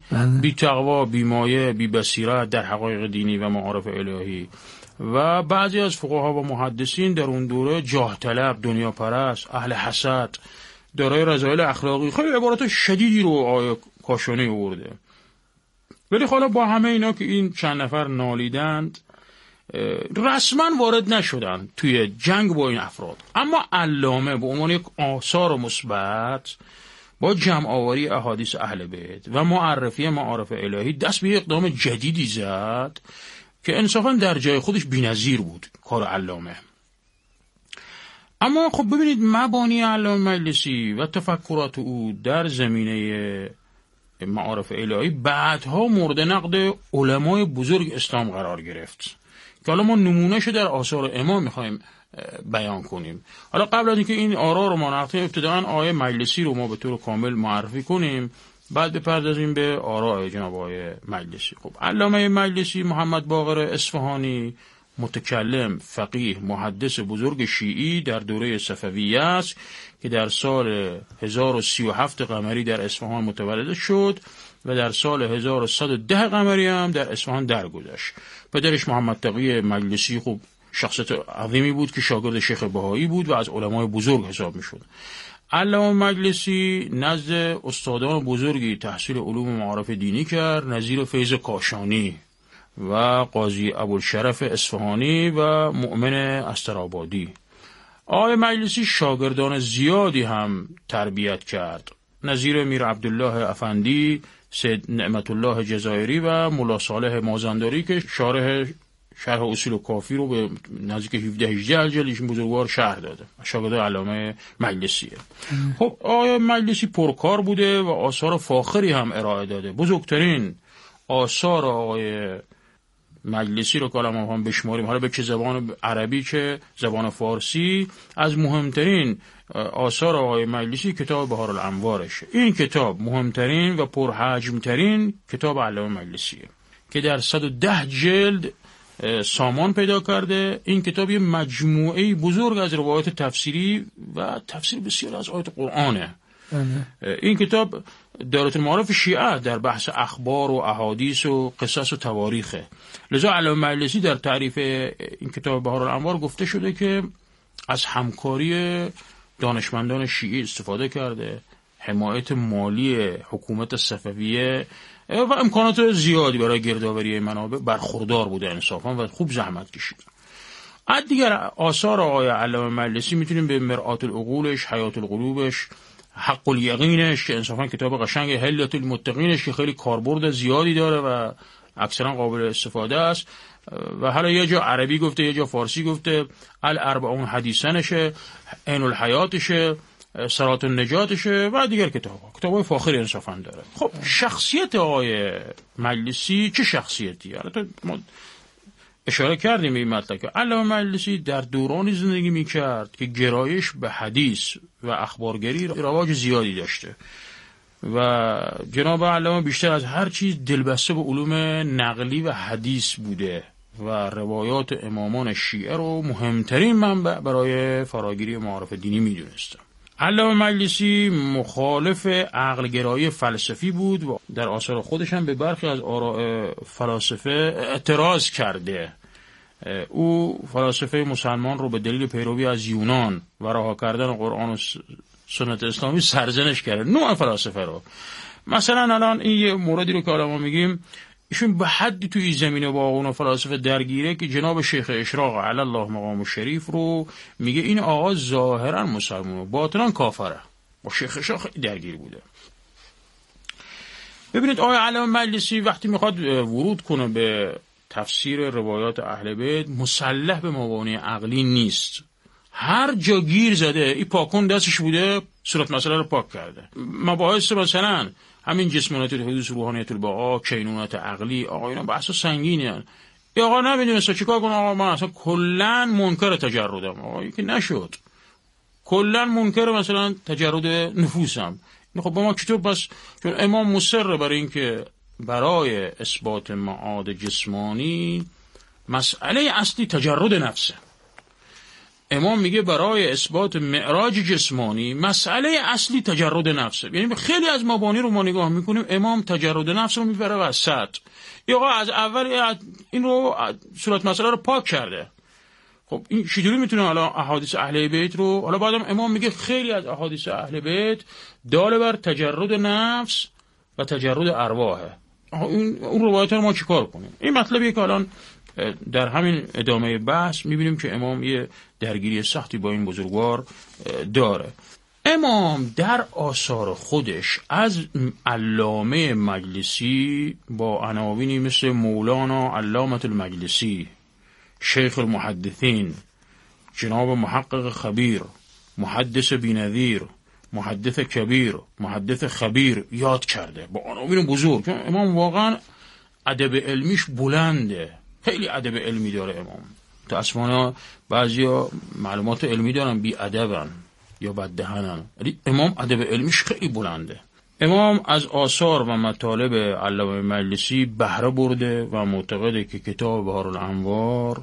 بی تقوا، بی مایه، بی بصیرت در حقایق دینی و معارف الهی. و بعضی از فقها و محدثین در اون دوره جاه طلب، دنیا پرست، اهل حسد، دارای رذایل اخلاقی، خیلی عبارات شدیدی رو آیه کاشانی آورده. ولی حالا با همه اینا که این چند نفر نالیدند، رسما وارد نشدن توی جنگ با این افراد، اما علامه به عنوان یک آثار مثبت با جمع آوری احادیث اهل بیت و معرفی معارف الهی دست به اقدام جدیدی زد که انصافا در جای خودش بی‌نظیر بود کار علامه. اما خب ببینید مبانی علامه مجلسی و تفکرات او در زمینه معارف الهی بعدها مورد نقد علمای بزرگ اسلام قرار گرفت که حالا ما نمونهشو در آثار امام میخوایم بیان کنیم. حالا قبل از اینکه این آرا رو ما نقطه ابتداً آیه مجلسی رو ما به طور کامل معرفی کنیم، بعد بپردازیم به آراء جناب آیه مجلسی. خب علامه مجلسی محمد باقر اصفهانی، متکلم، فقیه، محدث بزرگ شیعی در دوره صفویه است که در سال 1037 قمری در اصفهان متولد شد و در سال 1110 قمری هم در اصفهان درگذشت. پدرش محمد تقی مجلسی خب شخصیت عظیمی بود که شاگرد شیخ بهایی بود و از علمای بزرگ حساب می شد. علامه مجلسی نزد استادان بزرگی تحصیل علوم معارف دینی کرد، نظیر فیض کاشانی و قاضی ابوالشرف اصفهانی و مؤمن استرآبادی. آقای مجلسی شاگردان زیادی هم تربیت کرد، نظیر میر عبدالله افندی، سید نعمت الله جزایری و ملا صالح مازنداری که شرح اصول کافی رو به نزدیک 17-18 جلد ایشون بزرگوار شرح داده، شاگرد علامه مجلسیه. خب آقای مجلسی پرکار بوده و آثار فاخری هم ارائه داده. بزرگترین آثار آقای مجلسی رو که الان ما هم بشماریم، حالا به چه زبان عربی چه زبان فارسی، از مهمترین آثار آقای مجلسی کتاب بهار الانوارشه. این کتاب مهمترین و پرحجمترین کتاب علامه مجلسیه که در 110 جلد سامان پیدا کرده. این کتاب یه مجموعه بزرگ از روایات تفسیری و تفسیر بسیار از آیات قرآنه. این کتاب دایرةالمعارف شیعه در بحث اخبار و احادیث و قصص و تواریخه. لذا علامه مجلسی در تعریف این کتاب بهار الانوار گفته شده که از همکاری دانشمندان شیعی استفاده کرده، حمایت مالی حکومت صفویه و امکانات زیادی برای گردآوری منابع برخوردار بوده انصافا و خوب زحمت کشید. از دیگر آثار آقای علامه مجلسی میتونیم به مرآت العقولش، حیات القلوبش، حق الیقینش که انصافا کتاب قشنگ، حلیة المتقینش که خیلی کاربرد زیادی داره و اکثرا قابل استفاده است و حالا یه جا عربی گفته یه جا فارسی گفته، الاربعون حدیثنشه، عین الحیاتشه، صراط النجاتشه و دیگر کتاب‌های فاخری انصافا داره. خب شخصیت آقای مجلسی چه شخصیتی؟ البته ما اشاره کردیم به این مطلب که علامه مجلسی در دورانی زندگی می‌کرد که گرایش به حدیث و اخبارگری رواج زیادی داشته و جناب علامه بیشتر از هر چیز دلبسته به علوم نقلی و حدیث بوده و روایات امامان شیعه رو مهمترین منبع برای فراگیری معارف دینی می‌دونسته. علامه مجلسی مخالف عقلگرایی فلسفی بود و در آثار خودش هم به برخی از آراء فلاسفه اعتراض کرده. او فلاسفه مسلمان رو به دلیل پیروی از یونان و رها کردن قرآن و سنت اسلامی سرزنش کرده، نوع فلاسفه رو. مثلا الان این یه موردی رو که ما میگیم ایشون به حدی توی زمینه با اون فلاسفه درگیره که جناب شیخ اشراق علی الله مقام شریف رو میگه این آقا ظاهرا مسلمانه باطنا کافره. با شیخ اشراق خیلی درگیر بوده. ببینید آقای علامه مجلسی وقتی میخواد ورود کنه به تفسیر روایات اهل بیت مسلح به مبانی عقلی نیست. هر جا گیر زده این پاکون دستش بوده صورت مسئله رو پاک کرده. مباحث مثلا همین جسمانیت الحدوث، روحانیت البقا، کینونت عقلی، آقا اینا بحث سنگینی هستن. ای آقا نمیدونسته چیکار کنه. آقا من اصلا کلا منکر تجردم. آقا این که نشد. کلا منکر مثلا تجرد نفوسم. خب با ما چطور بس؟ چون امام مصر برای اینکه برای اثبات معاد جسمانی مسئله اصلی تجرد نفسه. امام میگه برای اثبات معراج جسمانی مسئله اصلی تجرد نفسه. یعنی خیلی از مبانی رو ما نگاه میکنیم امام تجرد نفس رو میبره وسط. یا از اول این رو صورت مسئله رو پاک کرده. خب این چجوری میتونه حالا احادیث اهل بیت رو، حالا بعدم امام میگه خیلی از احادیث اهل بیت داله بر تجرد نفس و تجرد ارواحه. اون روایت رو ما چیکار کنیم؟ این مطلبیه که الان در همین ادامه بحث میبینیم که امام یه درگیری سختی با این بزرگوار داره. امام در آثار خودش از علامه مجلسی با عناوینی مثل مولانا علامة المجلسی، شیخ المحدثین، جناب محقق خبیر، محدث بی‌نظیر، محدث کبیر، محدث خبیر یاد کرده با عناوین بزرگ. امام واقعا ادب علمیش بلنده، خیلی ادب علمی داره امام. متأسفانه بعضیا معلومات علمی دارن بی ادبن یا بددهنن، ولی امام ادب علمیش خیلی بلنده. امام از آثار و مطالب علامه مجلسی بهره برده و معتقده که کتاب بهارالانوار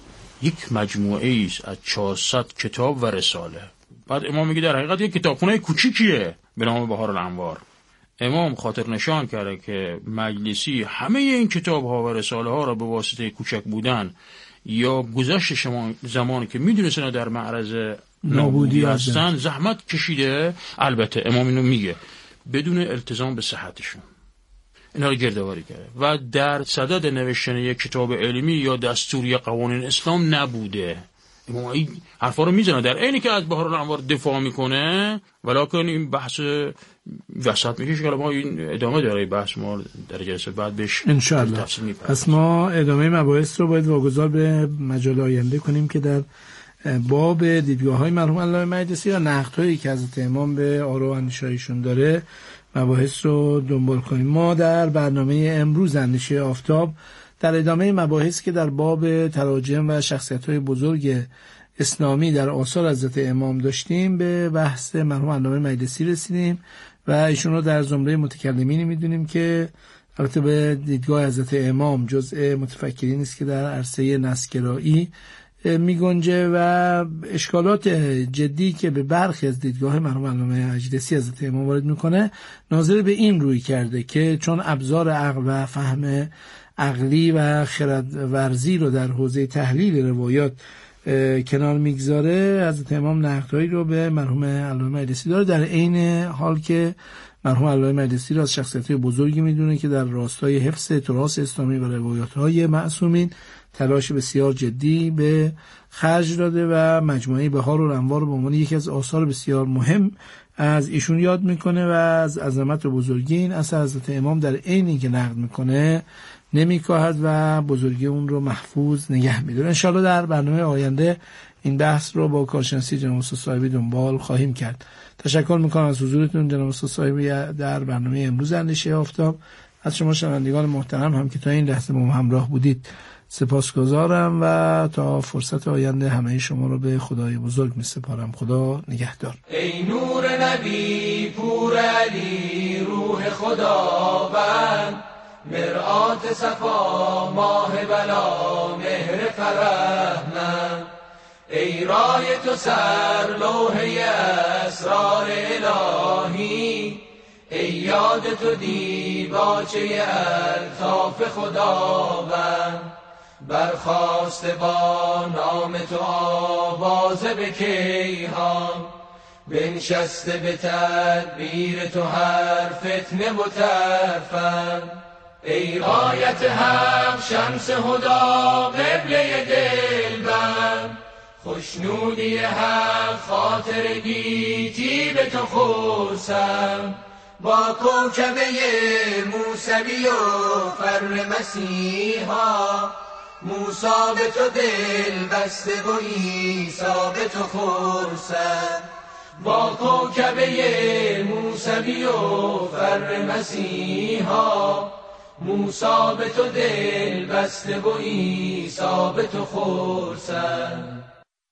یک مجموعه است از 400 کتاب و رساله. بعد امام میگه در حقیقت یک کتابخونه کوچیکیه به نام بهارالانوار. امام خاطر نشان کرده که مجلسی همه این کتاب ها و رساله ها را به واسطه کوچک بودن یا گذشت زمانی که میدونستن در معرض نابودی هستن زحمت کشیده. البته امام اینو میگه بدون التزام به صحتشون اینا رو گردآوری کرده و در صدد نوشتن یک کتاب علمی یا دستور یا قوانین اسلام نبوده. امام این حرفا رو میزنه در عینی که از بهارالانوار دفاع میکنه، ولکن این بحث وسط میکشه که ما این ادامه داره بحث، ما در جلسه بعد بهش ان شاء الله تفصیل می‌پردازیم. پس ما ادامه مباحث رو باید واگذار به مجال آینده کنیم که در باب دیدگاه‌های مرحوم علامه مجلسی و نقدهایی که حضرت امام به آرا و اندیشه‌هایشون داره مباحث رو دنبال کنیم. ما در برنامه امروز اندیشه آفتاب در ادامه مباحث که در باب تراجم و شخصیت‌های بزرگ اسلامی در آثار حضرت امام داشتیم به بحث مرحوم علامه مجلسی رسیدیم و ایشون رو در زمره متکلمین می‌دونیم که البته به دیدگاه حضرت امام جزء متفکرین است که در عرصه نسگرایی میگنجه و اشکالات جدی که به برخی از دیدگاه مرحوم علامه مجلسی حضرت امام وارد میکنه ناظر به این روی کرده که چون ابزار عقل و فهم عقلی و خردورزی رو در حوزه تحلیل روایات کنار میگذاره، حضرت امام نقدهایی رو به مرحوم علامه مجلسی داره، در عین حال که مرحوم علامه مجلسی رو از شخصیت‌های بزرگی میدونه که در راستای حفظ تراث اسلامی و روایات‌های معصومین تلاش بسیار جدی به خرج داده و مجموعه بهارالانوار به عنوان یکی از آثار بسیار مهم از ایشون یاد میکنه و از عظمت و بزرگی این اثر حضرت امام در عین اینکه نقد میکنه نمیکاهد و بزرگی اون رو محفوظ نگه میداره. انشالله در برنامه آینده این بحث رو با کارشناسی جناب استاد صاحبی دنبال خواهیم کرد. تشکر میکنم از حضورتون جناب استاد صاحبی در برنامه امروز اندیشه آفتاب. از شما شنوندگان محترم هم که تا این لحظه با ما همراه بودید سپاسگزارم و تا فرصت آینده همه شما رو به خدای بزرگ می سپارم. خدا نگهدار. ای نور نبی پور علی روح خداوند، مرآت صفا ماه بلا مهر فرحمند، ای رای تو سر لوحه اسرار الهی، ای یاد تو دیباچه الطاف خداوند، برخاسته با نام تو آوازه به کیهان، بنشسته به تدبیر تو هر فتنه و ترفند، ای غایت حق شمس هدا قبله دلبند، خوشنودی حق خاطر گیتی به تو خورسم، با کوکبه موسوی و فر مسیحا، موسی به تو دل بسته و عیسی به تو خورسند، با کوکبه موسوی و فر مسیحا، موسی به تو دل بسته و عیسی به تو خورسند.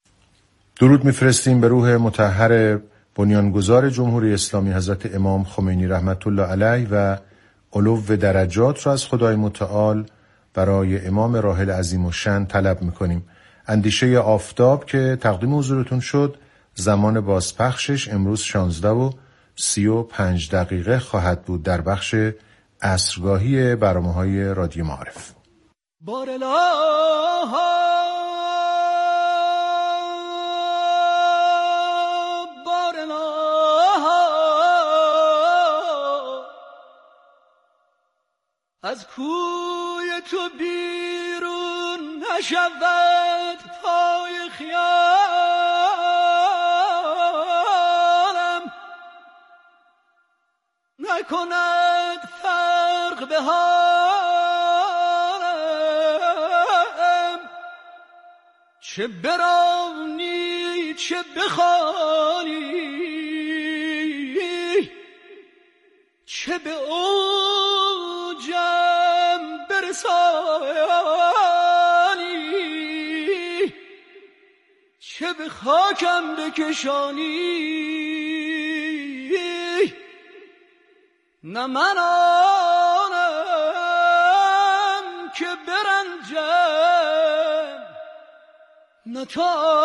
درود میفرستیم به روح مطهر بنیانگذار جمهوری اسلامی حضرت امام خمینی رحمت الله علیه و علو درجات را از خدای متعال برای امام راحل عظیم الشأن طلب میکنیم. اندیشه آفتاب که تقدیم حضورتون شد زمان بازپخشش امروز 16:35 خواهد بود در بخش عصرگاهی برنامه‌های رادیو معارف. از کوی تو بیرون نشود پای خیالم، نکند فرق به حالم، چه برانی چه بخوانی، چه به اوجم برسانی، چه به خاکم بکشانی، نه من آنم که برنجم، نه تو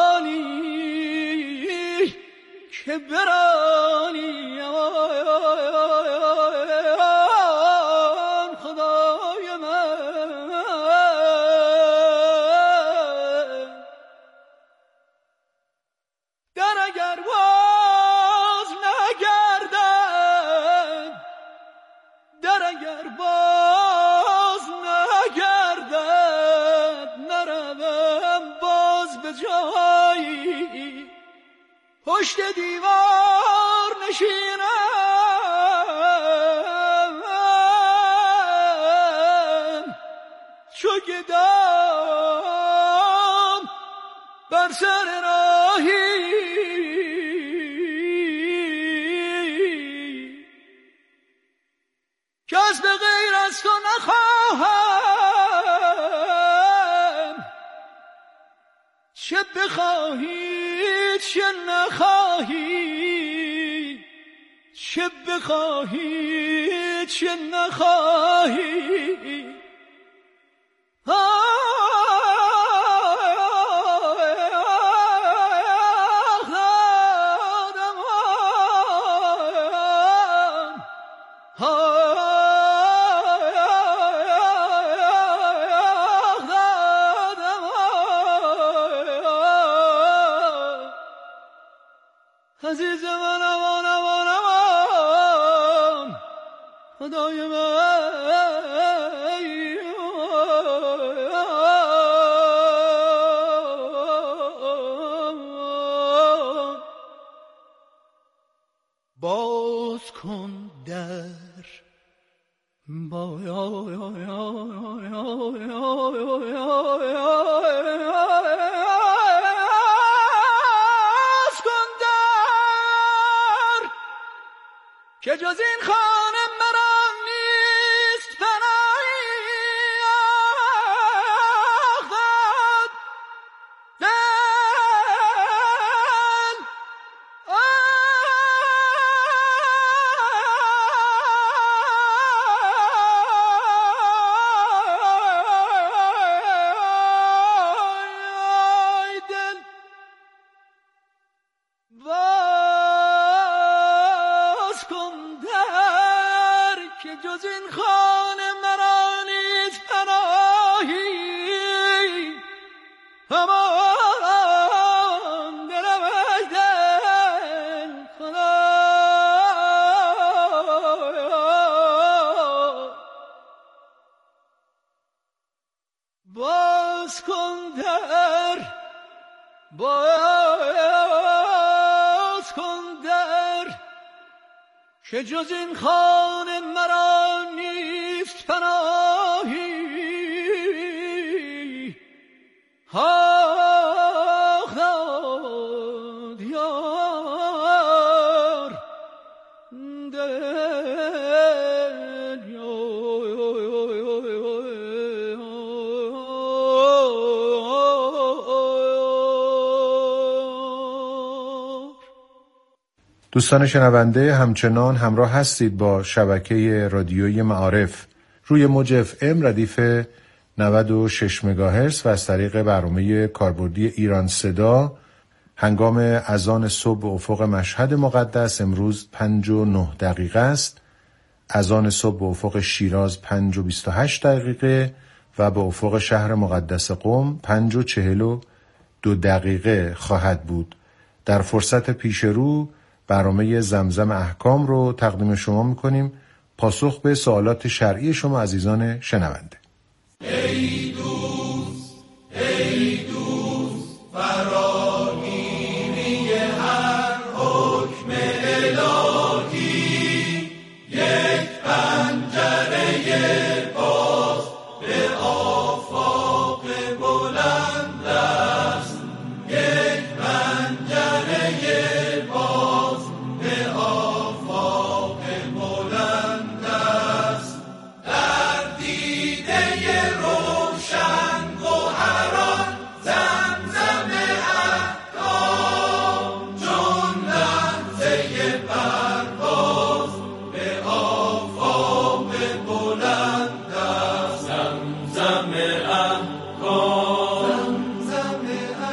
آنی که برانی. خدای من در اگر باز نگردم، در اگر باز نگردم، نروم باز به جایی، پشت دیوار نشینم، چو گدام بر سر راهی، کس به غیر از تو نخواهم، چه بخواهی چه نخواهی، چه بخواهی چه نخواهی. عزیز من امان امان امان، خدای من باز کن در، که جز این خانه مرا نیست پناهی. آخد دل جز این خانه مرا نیست پناهی. امان دلم ای دل خدا، باز کن در، باز کن در، که جز این خانه مرا نیست پناهی. آخ داد یار دل دوستان شنونده همچنان همراه هستید با شبکه رادیویی معارف روی موج FM ردیف 96 مگاهرتز و از طریق برنامه کاربردی ایران صدا هنگام اذان صبح به افق مشهد مقدس امروز 5:09 است. اذان صبح به افق شیراز 5:28 و به افق شهر مقدس قم 5:42 خواهد بود. در فرصت پیش رو برنامه زمزم احکام رو تقدیم شما میکنیم، پاسخ به سوالات شرعی شما عزیزان شنونده. ای دوست فراگیری هر حکم الهی، یک پنجره باز به آفاق بلند است، یک پنجره باز به آفاق بلند است. در دیده روشن گوهران زمزم احکام، چون لحظه پرواز به آفاق بلند است. زمزم احکام، زمزم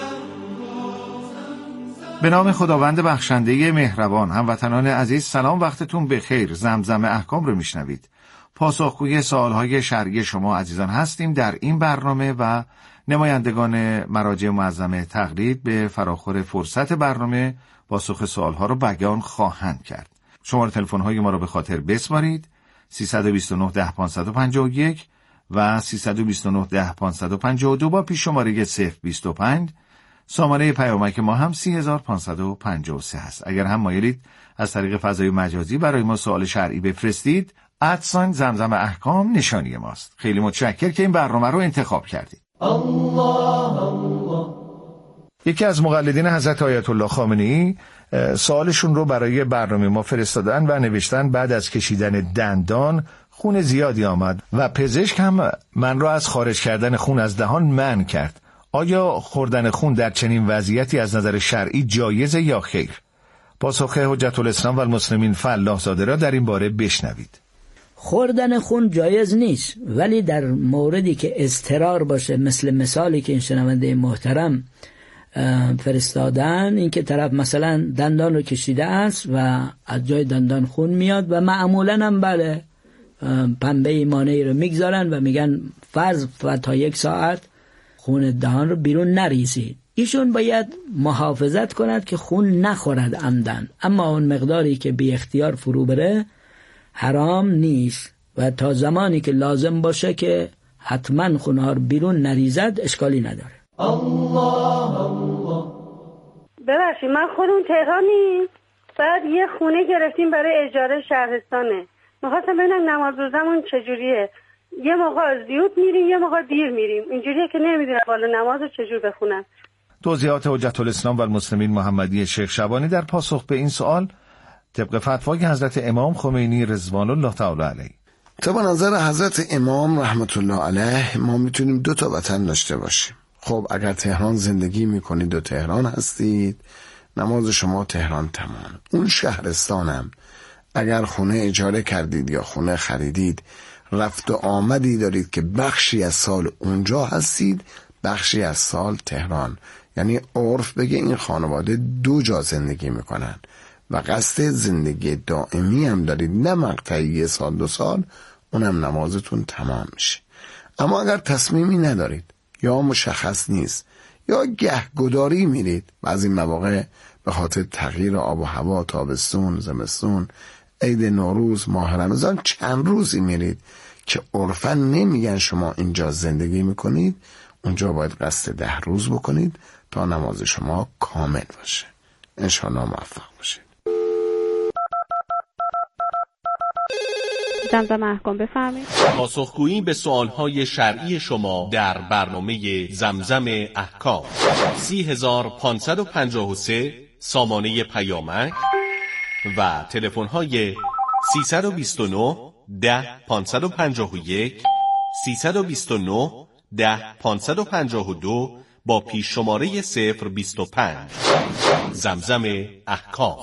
به نام خداوند بخشنده مهربان. هموطنان عزیز سلام، وقتتون بخیر. زمزم احکام رو میشنوید. پاسخگوی سوالهای شرعی شما عزیزان هستیم در این برنامه و نمایندگان مراجع معظمه تقلید به فراخور فرصت برنامه پاسخ سوالها رو بیان خواهند کرد. شماره تلفن‌های ما رو به خاطر بسپارید: 329 10 551 و 329 10 552 با پیش شماره 025. سامانه پیامک ما هم 3553 هست. اگر هم مایلید از طریق فضای مجازی برای ما سوال شرعی بفرستید، ادساین زمزم احکام نشانی ماست. خیلی متشکر که این برنامه رو انتخاب کردید. یکی از مقلدین حضرت آیت الله خامنه‌ای سوالشون رو برای برنامه ما فرستادن و نوشتن بعد از کشیدن دندان خون زیادی آمد و پزشک هم من را از خارج کردن خون از دهان منع کرد. آیا خوردن خون در چنین وضعیتی از نظر شرعی جایزه یا خیر؟ پاسخ حجت الاسلام و المسلمین فالله زاده را در این باره بشنوید. خوردن خون جایز نیست، ولی در موردی که اضطرار باشه، مثل مثالی که این شنونده محترم فرستادن، این که طرف مثلا دندان رو کشیده است و از جای دندان خون میاد و معمولا هم بله پنبه ایمانه‌ای رو میگذارن و میگن فرض تا 1 ساعت خون دهان رو بیرون نریزید. ایشون باید محافظت کند که خون نخورد عمدن، اما اون مقداری که بی اختیار فرو بره حرام نیست و تا زمانی که لازم باشه که حتما خونها رو بیرون نریزد اشکالی نداره. ببخشید من خودم تهرانی، بعد یه خونه گرفتیم برای اجاره شهرستانه. میخواستم ببینم نماز روزمون چجوریه. یه موقع زیاد میریم یه موقع دیر میریم، اینجوریه که نمیدونم والا نماز رو چجور بخونم. توضیحات حجت الاسلام و المسلمین محمدی شیخ شبانی در پاسخ به این سوال طبق فتوای حضرت امام خمینی رضوان الله تعالی علیه. طبعا نظر حضرت امام رحمت الله علیه ما میتونیم 2 تا وطن داشته باشیم. خب اگر تهران زندگی میکنید و تهران هستید، نماز شما تهران تمام. اون شهرستانم اگر خونه اجاره کردید یا خونه خریدید، رفت و آمدی دارید که بخشی از سال اونجا هستید، بخشی از سال تهران. یعنی عرف بگه این خانواده 2 جا زندگی میکنن و قصد زندگی دائمی هم دارید، نه مقطعی 1 سال 2 سال، اونم نمازتون تمام میشه. اما اگر تصمیمی ندارید یا مشخص نیست یا گهگداری میرید، بعضی مواقع به خاطر تغییر آب و هوا، تابستون، زمستون، عید نوروز، ماه رمضان چند روزی میرید که عرفاً نمیگن شما اینجا زندگی میکنید، اونجا باید قصد 10 روز بکنید تا نماز شما کامل باشه. انشاءالله موفق باشید. زمزم احکام بفرمایید. پاسخگویی به سوالهای شرعی شما در برنامه زمزم احکام. 30553 سامانه پیامک و تلفن‌های 329 10 551 329 10 552 با پیش شماره 025. زمزم احکام.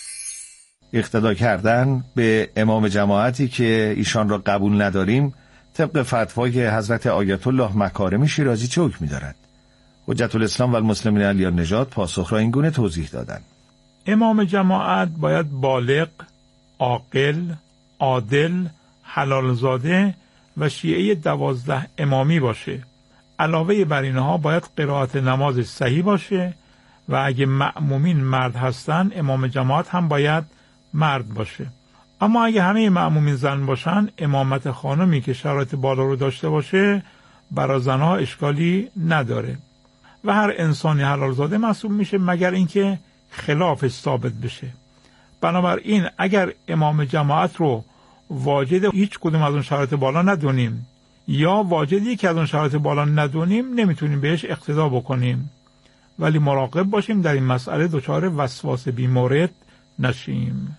اقتدا کردن به امام جماعتی که ایشان را قبول نداریم طبق فتوای حضرت آیت الله مکارم شیرازی چه حکمی دارد؟ حجت الاسلام و المسلمین علی النژاد پاسخ را این گونه توضیح دادند: امام جماعت باید بالغ، عاقل، عادل، حلالزاده و شیعه 12 امامی باشه. علاوه بر اینها باید قرائت نماز صحیح باشه و اگه مأمومین مرد هستن امام جماعت هم باید مرد باشه. اما اگه همه مأمومین زن باشن، امامت خانمی که شرایط بالا رو داشته باشه برای زنها اشکالی نداره و هر انسانی حلالزاده محسوب میشه مگر اینکه خلاف ثابت بشه. بنابراین اگر امام جماعت رو واجد هیچ کدوم از اون شرایط بالا ندونیم یا واجد یکی از اون شرایط بالا ندونیم، نمیتونیم بهش اقتدا بکنیم، ولی مراقب باشیم در این مسئله دچار وسواس بی‌مورد نشیم.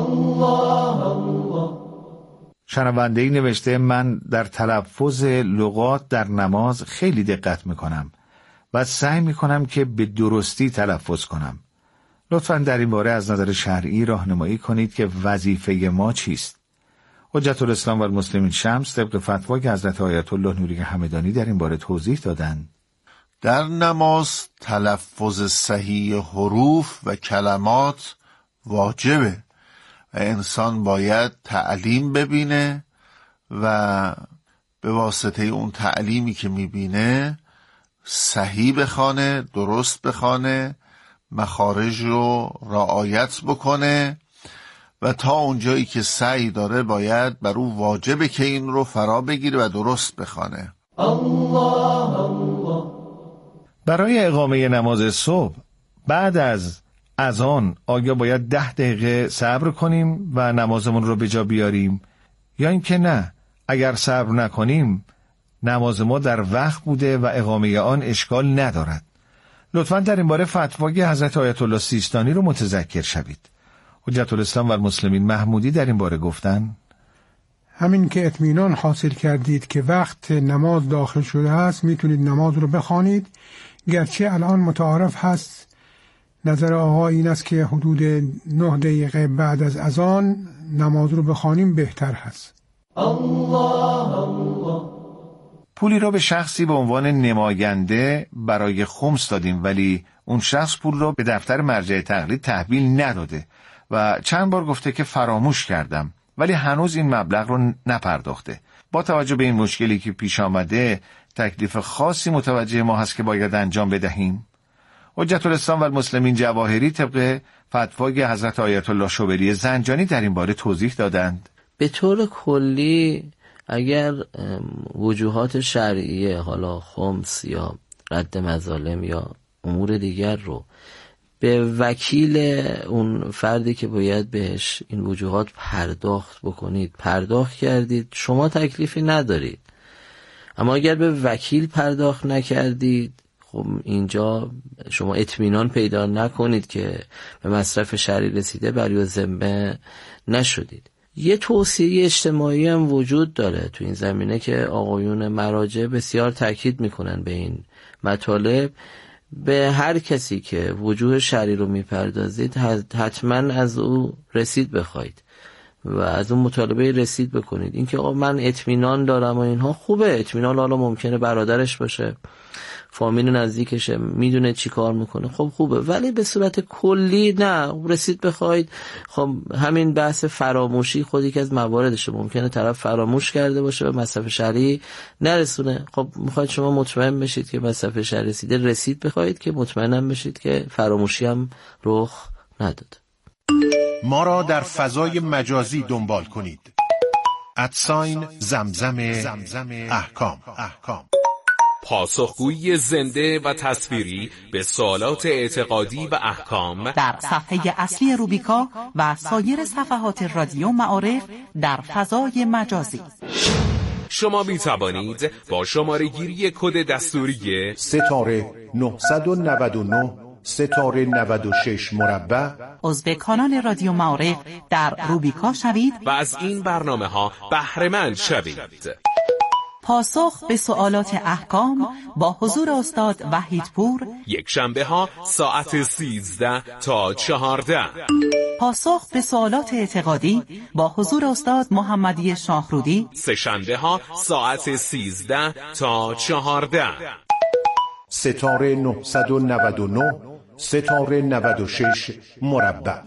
شنونده‌ای نوشته: من در تلفظ لغات در نماز خیلی دقت میکنم و سعی میکنم که به درستی تلفظ کنم. لطفاً در این باره از نظر شرعی راهنمایی کنید که وظیفه ما چیست؟ حجت الاسلام و المسلمین شمس طبق فتوای حضرت آیت الله نوری همدانی در این باره توضیح دادند: در نماز تلفظ صحیح حروف و کلمات واجبه و انسان باید تعلیم ببینه و به واسطه اون تعلیمی که میبینه صحیح بخونه، درست بخونه، مخارج رو رعایت بکنه و تا اونجایی که سعی داره باید بر او واجبه که این رو فرا بگیره و درست بخونه. برای اقامه نماز صبح بعد از اذان آیا باید 10 دقیقه صبر کنیم و نمازمون رو به جا بیاریم یا اینکه نه، اگر صبر نکنیم نماز ما در وقت بوده و اقامه آن اشکال ندارد؟ لطفاً در این باره فتوای حضرت آیت الله سیستانی رو متذکر شوید. حجت الاسلام و المسلمین محمودی در این باره گفتن: همین که اطمینان حاصل کردید که وقت نماز داخل شده است میتونید نماز رو بخوانید، گرچه الان متعارف هست نظر آقا این است که حدود 9 دقیقه بعد از اذان نماز رو بخوانیم بهتر هست. پولی را به شخصی به عنوان نماینده برای خمس دادیم ولی اون شخص پول را به دفتر مرجع تقلید تحویل نداده و چند بار گفته که فراموش کردم ولی هنوز این مبلغ رو نپرداخته. با توجه به این مشکلی که پیش آمده تکلیف خاصی متوجه ما هست که باید انجام بدهیم؟ حجت الاسلام و المسلمین جواهری طبق فتوای حضرت آیت الله شوبری زنجانی در این باره توضیح دادند: به طور کلی اگر وجوهات شرعیه، حالا خمس یا رد مظالم یا امور دیگر رو به وکیل اون فردی که باید بهش این وجوهات پرداخت بکنید پرداخت کردید، شما تکلیفی ندارید. اما اگر به وکیل پرداخت نکردید، خب اینجا شما اطمینان پیدا نکنید که به مصرف شرعی رسیده بری و ذمه نشدید. یه توصیه اجتماعی هم وجود داره تو این زمینه که آقایون مراجع بسیار تاکید میکنن به این مطالب. به هر کسی که وجوه شرعی رو میپردازید حتما از او رسید بخواید و از اون مطالبه رسید بکنید. اینکه آقا من اطمینان دارم و اینها خوبه، اطمینان حالا ممکنه برادرش باشه، فامیل نزدیکشه، میدونه چی کار میکنه، خب خوبه، ولی به صورت کلی نه رسید بخواید. خب همین بحث فراموشی خودی که از مواردشه، ممکنه طرف فراموش کرده باشه و مصرف شرعی نرسونه. خب میخواید شما مطمئن بشید که مصرف شرعی رسیده، رسید بخواید که مطمئنم بشید که فراموشی هم رخ نداد. ما را در فضای مجازی دنبال کنید. @زمزم احکام. پاسخگویی زنده و تصویری به سوالات اعتقادی و احکام در صفحه اصلی روبیکا و سایر صفحات رادیو معارف در فضای مجازی. شما می توانید با شماره گیری کد دستوری *999 *96 عضو کانال رادیو معارف در روبیکا شوید و از این برنامه ها بهره مند شوید. پاسخ به سوالات احکام با حضور استاد وحیدپور، یک شنبه ها ساعت 13 تا 14. پاسخ به سوالات اعتقادی با حضور استاد محمدی شاهرودی، سه شنبه ها ساعت 13 تا 14. ستاره 999 ستاره 96 مربع.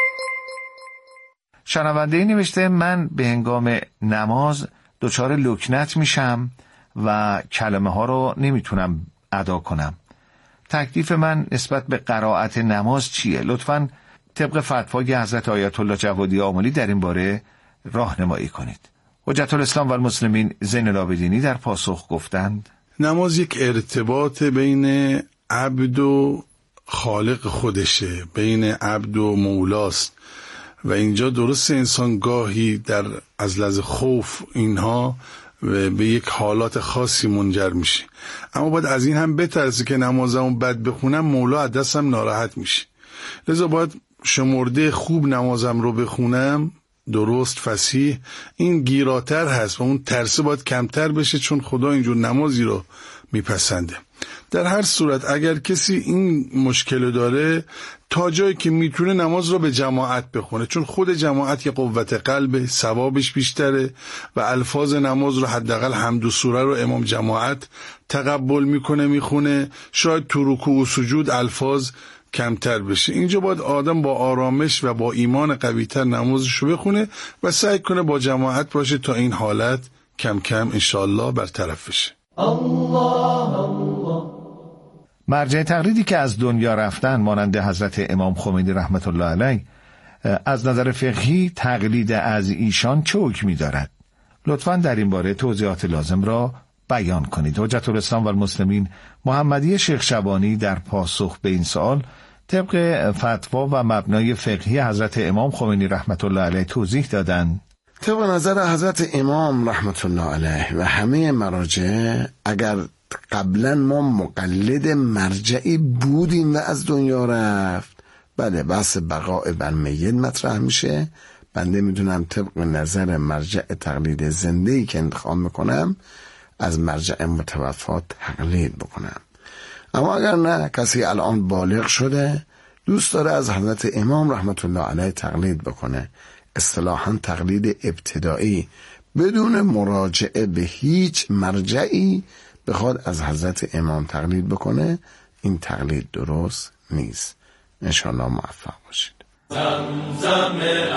شنونده نوشته من به هنگام نماز دچار لکنت میشم و کلمه ها رو نمیتونم ادا کنم. تکلیف من نسبت به قرائت نماز چیه؟ لطفاً طبق فتوای حضرت آیت الله جوادی آملی در این باره راهنمایی کنید. حجت الاسلام و المسلمین زین العابدینی در پاسخ گفتند نماز یک ارتباط بین عبد و خالق خودشه، بین عبد و مولاست و اینجا درست انسان گاهی از لحظه خوف اینها به یک حالات خاصی منجر میشه، اما باید از این هم بترسه که نمازمون بد بخونم مولا از دستم ناراحت میشه. لذا باید شمرده خوب نمازم رو بخونم، درست فصیح، این گیراتر هست و اون ترسه باید کمتر بشه چون خدا اینجور نمازی رو میپسنده. در هر صورت اگر کسی این مشکل داره تا جایی که میتونه نماز رو به جماعت بخونه، چون خود جماعت یه قوت قلبه، ثوابش بیشتره و الفاظ نماز رو حداقل حمد و سوره رو امام جماعت تقبل میکنه میخونه، شاید تو رکوع و سجود الفاظ کمتر بشه. اینجا باید آدم با آرامش و با ایمان قویتر نمازشو بخونه و سعی کنه با جماعت باشه تا این حالت کم کم انشاءالله برطرف بشه. مرجع تقلیدی که از دنیا رفتن مانند حضرت امام خمینی رحمت الله علیه از نظر فقهی تقلید از ایشان چه حکمی دارد؟ لطفاً در این باره توضیحات لازم را بیان کنید. حجت الاسلام و المسلمین محمدی شیخ شبانی در پاسخ به این سوال طبق فتوا و مبنای فقهی حضرت امام خمینی رحمت الله علیه توضیح دادند. طبق نظر حضرت امام رحمت الله علیه و همه مراجع، اگر قبلا ما مقلد مرجعی بودیم و از دنیا رفت، بله بحث بقاء بر میت مطرح میشه. بنده میدونم طبق نظر مرجع تقلید زنده‌ای که انتخاب میکنم از مرجع متوفا تقلید بکنم. اما اگر نه، کسی الان بالغ شده دوست داره از حضرت امام رحمت الله علیه تقلید بکنه، اصطلاحاً تقلید ابتدایی بدون مراجعه به هیچ مرجعی بخواد از حضرت امام تقلید بکنه، این تقلید درست نیست. انشاءالله موفق باشید. زمزم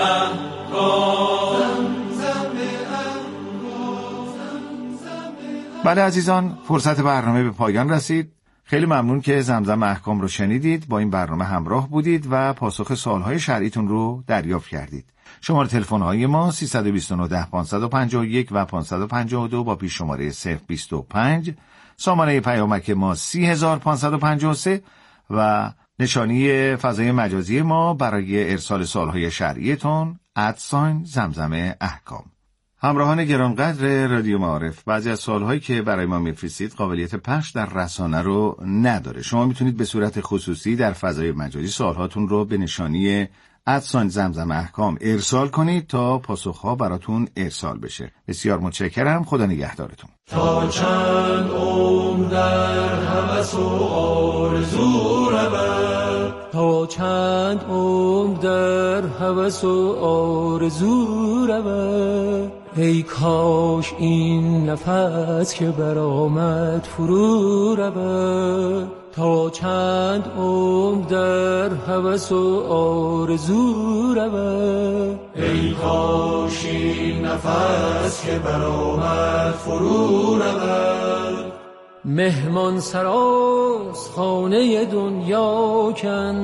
بله عزیزان، فرصت برنامه به پایان رسید. خیلی ممنون که زمزم احکام رو شنیدید، با این برنامه همراه بودید و پاسخ سوالهای شرعیتون رو دریافت کردید. شماره تلفن‌های ما 329 551 و 552 با پیش شماره 025، سامانه پیامک ما 30553 و نشانی فضای مجازی ما برای ارسال سوالهای شرعیتون @زمزم احکام. همراهان گرانقدر رادیو معارف، بعضی از سوالهایی که برای ما میفرستید قابلیت پخش در رسانه رو نداره. شما میتونید به صورت خصوصی در فضای مجازی سوالهاتون رو به نشانی @زمزم احکام ارسال کنید تا پاسخها براتون ارسال بشه. بسیار متشکرم. خدا نگهدارتون. تا چند عمر در هوس و آرزو رود، تا چند عمر در هوس و آرزو رود، ای کاش این نفس که برآمد فرو رود، تا چند عمر در هوس و آرزو رود، ای کاش این نفس که برآمد فرو رود. مهمان سراز خانه دنیا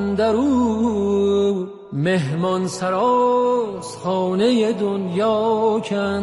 کاندرو، مهمان سراز خانه دنیا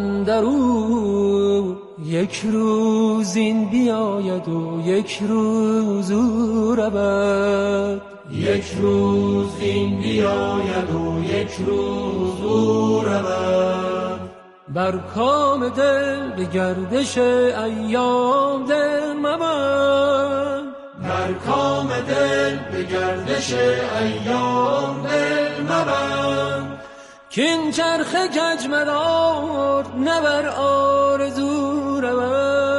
کاندرو، یک روز این بیاید و یک روز او رود، یک روز این بیاید و یک روز او رود. بر کام دل به گردش ایام دل مبند، بر کام دل به گردش ایام دل مبند، کین چرخ کج مدار نه بر آرزو رود،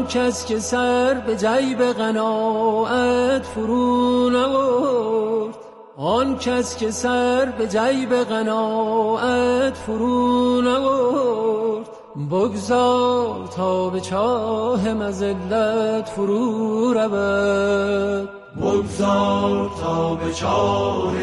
آن کس که سر به جیب قناعت فرو نبرد، آن کس که سر به جیب قناعت فرو نبرد، بگذار تا به چاه مذلت فرو رود، بگذار تا به چاه